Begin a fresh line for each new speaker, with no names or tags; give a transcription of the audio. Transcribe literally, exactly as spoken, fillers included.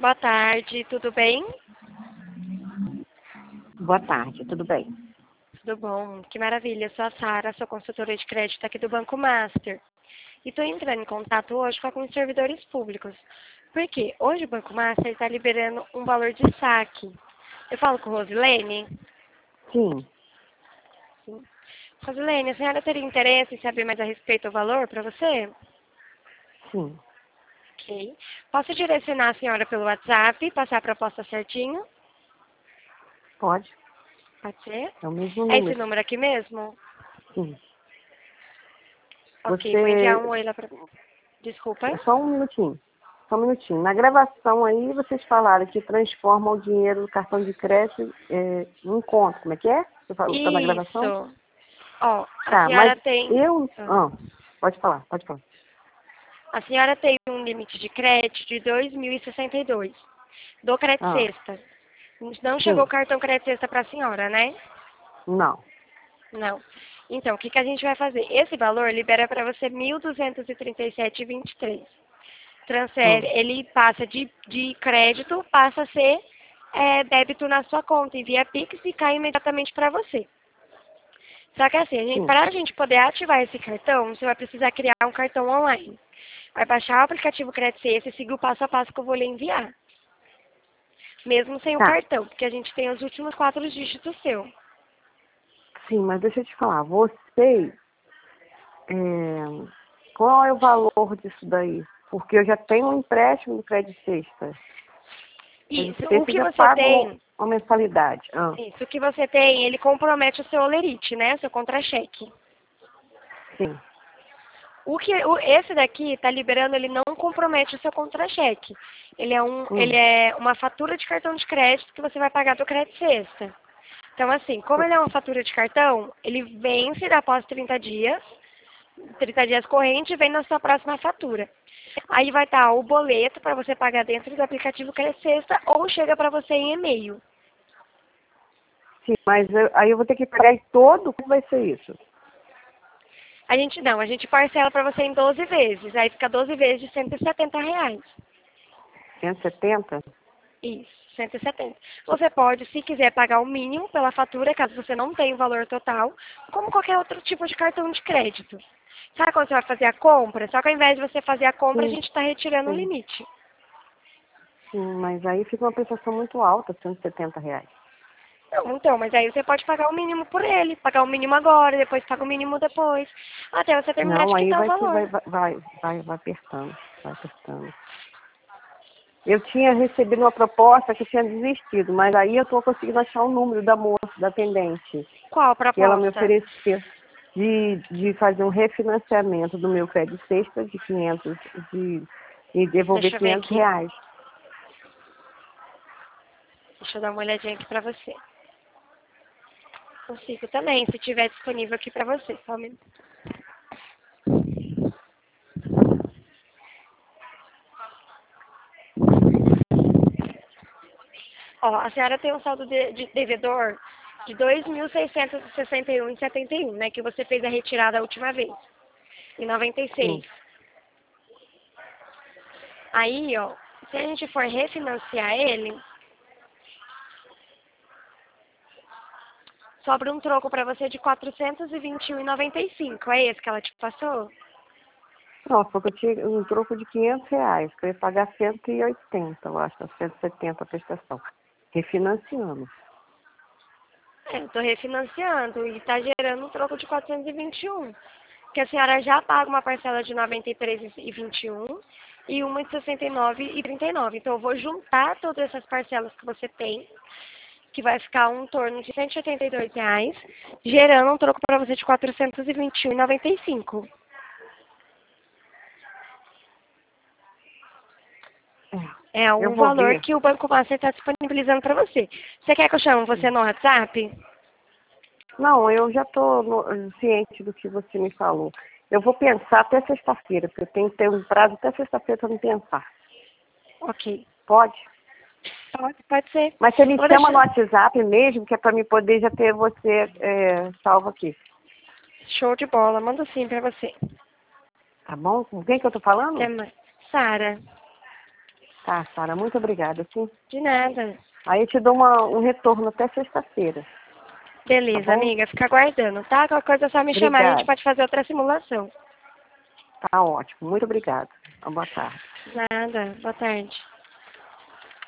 Boa tarde, tudo bem?
Boa tarde, tudo bem?
Tudo bom, que maravilha. Sou a Sara, sou consultora de crédito aqui do Banco Master. E estou entrando em contato hoje com alguns servidores públicos. Porque hoje o Banco Master está liberando um valor de saque. Eu falo com Rosilene?
Sim.
Sim. Rosilene, a senhora teria interesse em saber mais a respeito do valor para você?
Sim.
Ok. Posso direcionar a senhora pelo WhatsApp e passar a proposta certinho?
Pode.
Pode ser?
É o mesmo
É
número.
esse número aqui mesmo?
Sim.
Ok, vou enviar um
Você...
oi lá para... Desculpa.
Só um minutinho. Só um minutinho. Na gravação aí, vocês falaram que transformam o dinheiro do cartão de crédito é, em conta. Como é que é? Você falou, tá na gravação?
Isso. Ó, a
Tá, mas
senhora tem...
eu...
ah,
Ah, pode falar, pode falar.
A senhora tem um limite de crédito de dois mil e sessenta e dois. Do crédito
Ah,
sexta. Não chegou
sim.
o cartão crédito sexta para a senhora, né?
Não.
Não. Então, o que, que a gente vai fazer? Esse valor libera para você mil duzentos e trinta e sete vírgula vinte e três. Transfere,
Hum,
ele passa de, de crédito, passa a ser é, débito na sua conta, envia Pix e cai imediatamente para você. Só que assim,
sim.
para a gente poder ativar esse cartão, você vai precisar criar um cartão online. Vai baixar o aplicativo Crédito Sexta e seguir o passo a passo que eu vou lhe enviar. Mesmo sem o
Tá.
cartão, porque a gente tem os últimos quatro dígitos seu.
Sim, mas deixa eu te falar. Vocês... É, qual é o valor disso daí? Porque eu já tenho um empréstimo do Crédito Sexta. Crédito
Isso, o
Sexta eu
que
já
você
pago
tem,
uma mensalidade. Ah,
isso, o que você tem, ele compromete o seu olerite, né? O seu contra-cheque.
sim.
O que, o, esse daqui está liberando, ele não compromete o seu contra-cheque. Ele é um, ele
Hum.
é uma fatura de cartão de crédito que você vai pagar do Crédito Sexta. Então, assim, como ele é uma fatura de cartão, ele vence após trinta dias, trinta dias corrente e vem na sua próxima fatura. Aí vai estar o boleto para você pagar dentro do aplicativo Crédito Sexta ou chega para você em e-mail.
Sim, mas eu- aí eu vou ter que pagar em todo? Como vai ser isso?
A gente não, a gente parcela para você em doze vezes. Aí fica doze vezes de cento e setenta reais.
cento e setenta?
Isso, cento e setenta. Você pode, se quiser, pagar o mínimo pela fatura, caso você não tenha o valor total, como qualquer outro tipo de cartão de crédito. Sabe quando você vai fazer a compra? Só que ao invés de você fazer a compra, a
Sim,
gente está retirando o
sim.
limite.
Sim, mas aí fica uma prestação muito alta, cento e setenta reais.
Não, então, mas aí você pode pagar o mínimo por ele. Pagar o mínimo agora, depois paga o mínimo depois. Até você terminar
Não,
de
aí
quitar o
vai, ser- vai,
valor.
vai, vai, vai vai apertando, vai apertando. Eu tinha recebido uma proposta que eu tinha desistido, mas aí eu estou conseguindo achar o número da moça, da atendente,
Qual a
que ela me
proposta?
ofereceu de, de fazer um refinanciamento do meu crédito sexta de quinhentos, de, e devolver
Deixa eu ver
quinhentos
aqui.
reais.
Deixa eu dar uma olhadinha aqui pra você. Consigo também, se tiver disponível aqui pra você. Só um minuto. Ó, a senhora tem um saldo de, de devedor de dois mil seiscentos e sessenta e um vírgula setenta e um, né? Que você fez a retirada a última vez, em noventa e seis.
Sim,
Aí, ó, se a gente for refinanciar ele, sobra um troco pra você de quatrocentos e vinte e um vírgula noventa e cinco. É esse que ela te passou?
pronto, porque eu tinha um troco de quinhentos reais, que eu ia pagar cento e oitenta, eu acho, cento e setenta a prestação. Refinanciando.
É, eu tô refinanciando e tá gerando um troco de quatrocentos e vinte e um. Que a senhora já paga uma parcela de noventa e três vírgula vinte e um e uma de sessenta e nove vírgula trinta e nove. Então eu vou juntar todas essas parcelas que você tem, que vai ficar um torno de cento e oitenta e dois reais, gerando um troco para você de quatrocentos e vinte e um vírgula noventa e cinco. É
É, eu
um
vou
valor
ver.
que o Banco Master está disponibilizando para você. Você quer que eu chame você no WhatsApp?
Não, eu já estou ciente do que você me falou. Eu vou pensar até sexta-feira, porque eu tenho que ter um prazo até sexta-feira para me pensar.
Ok.
Pode?
Pode, pode ser.
Mas você me
Vou
chama no
deixar.
WhatsApp mesmo, que é para me poder já ter você é, salvo aqui.
Show de bola. Mando sim para você.
Tá bom? Com quem que eu estou
Até
falando?
mais. Sara.
Tá, Sara, muito obrigada, sim.
De nada.
Aí eu te dou uma, um retorno até sexta-feira.
Beleza,
Tá bom?
amiga. Fica aguardando, tá? Qualquer coisa é só me chamar e a gente
Obrigada.
pode fazer outra simulação.
Tá ótimo. Muito obrigada. Boa tarde.
Nada. Boa tarde.